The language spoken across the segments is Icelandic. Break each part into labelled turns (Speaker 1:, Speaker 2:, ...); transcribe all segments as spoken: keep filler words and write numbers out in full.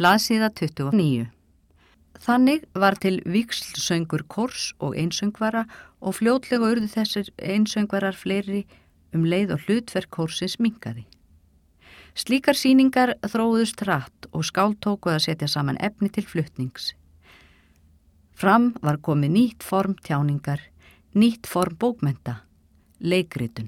Speaker 1: blaðsíða tuttugu og níu. Þannig var til víxlsöngur kórs og einsöngvara og fljótlega urðu þessir einsöngvarar fleiri um leið og hlutverk kórsins minnkaði. Slíkar sýningar þróuðust hratt og skáld tóku að setja saman efni til flutnings. Fram var komið nýtt form tjáningar, nýtt form bókmennta, leikritun.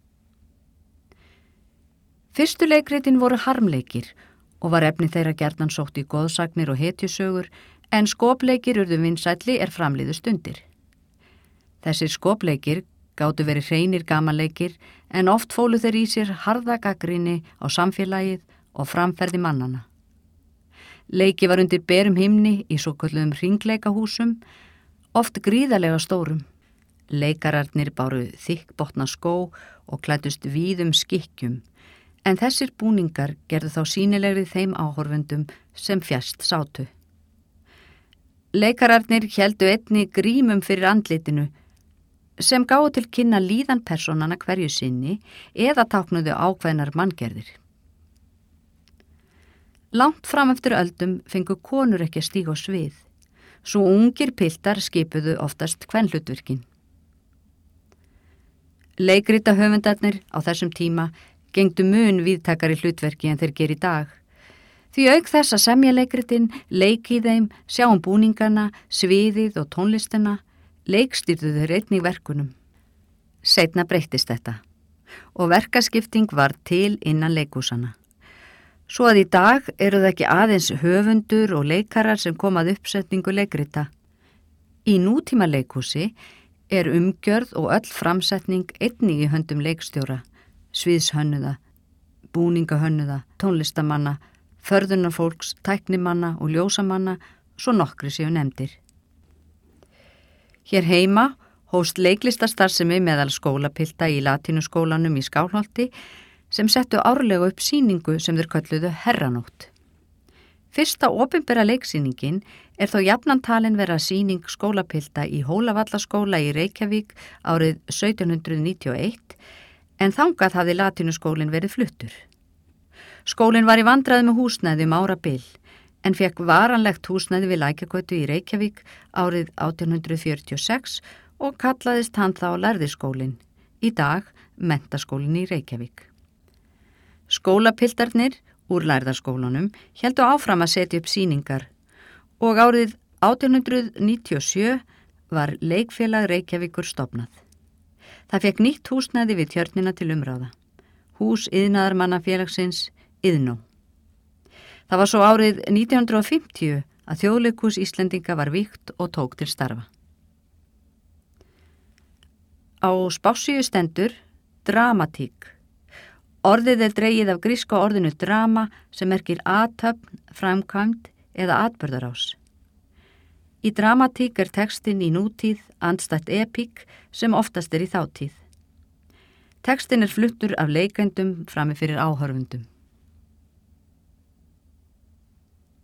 Speaker 1: Fyrstu leikritin voru harmleikir og var efni þeirra gjarnan sótt í goðsagnir og hetjusögur, en skopleikir urðu vinsælli er framliðu stundir. Þessir skopleikir gátu verið hreinir gamanleikir, en oft fólu þeir í sér harða gagnrýni á samfélagið og framferði mannana. Leiki var undir berum himni í svokölluðum hringleikahúsum, oft gríðarlega stórum. Leikararnir báru þykkbotna skó og klæddust víðum skikkjum, en þessir búningar gerðu þá sýnilegri þeim áhorfendum sem fjast sátu. Leikararnir héldu einni grímum fyrir andlitinu, sem gáðu til kynna líðan persónana hverju sinni eða táknuðu ákveðnar manngerðir. Langt fram eftir öldum fengu konur ekki að stíga á svið, svo ungir piltar skipuðu oftast kvenhlutverkin. Leikrita höfundarnir á þessum tíma gengdu mun víðtækari hlutverki en þeir gera í dag. Því auk þess að semja leikritin, leiki í þeim, sjá um búningana, sviðið og tónlistina, leikstýrðu þeir einnig verkunum. Seinna breyttist þetta og verkaskipting var til innan leikhúsanna. Svo að í dag eru það ekki aðeins höfundur og leikarar sem komað uppsetningu leikrita. Í nútíma leikhúsi er umgjörð og öll framsetning einnig í höndum leikstjóra, sviðshönnuða, búningahönnuða, tónlistamanna, förðunarfólks, tæknimanna og ljósamanna, svo nokkri séu nefndir. Hér heima hófst leiklistarstarfsemi meðal skólapilta í latínuskólanum í Skálholti sem settu árlega upp sýningu sem þeir kölluðu Herranótt. Fyrsta opinbera leiksýningin er þó jafnan talin vera sýning skólapilta í Hólavallaskóla í Reykjavík árið sautján hundrað níutíu og eitt, en þangað hafði latínuskólinn verið fluttur. Skólinn var í vandræði með húsnæði um árabil, en fekk varanlegt húsnæði við Lækjargötu í Reykjavík árið átján hundrað fjörutíu og sex og kallaðist hann þá Lærðiskólinn, í dag Menntaskólinn í Reykjavík. Skólapiltarnir úr Lærðaskólanum héldu áfram að setja upp sýningar og árið átján hundrað níutíu og sjö var Leikfélag Reykjavíkur stofnað. Það fekk nýtt húsnæði við tjörnina til umráða, hús iðnaðarmannafélagsins Iðnó. Það var svo árið nítján hundrað fimmtíu að Þjóðleikhús Íslendinga var vígt og tók til starfa. Á spássíu stendur dramatík. Orðið er dregið af gríska orðinu drama sem merkir athöfn, framkvæmd eða atburðarás. Í dramatík er textinn í nútíð andstætt epík sem oftast er í þátíð. Textinn er fluttur af leikendum frammi fyrir áhorfundum.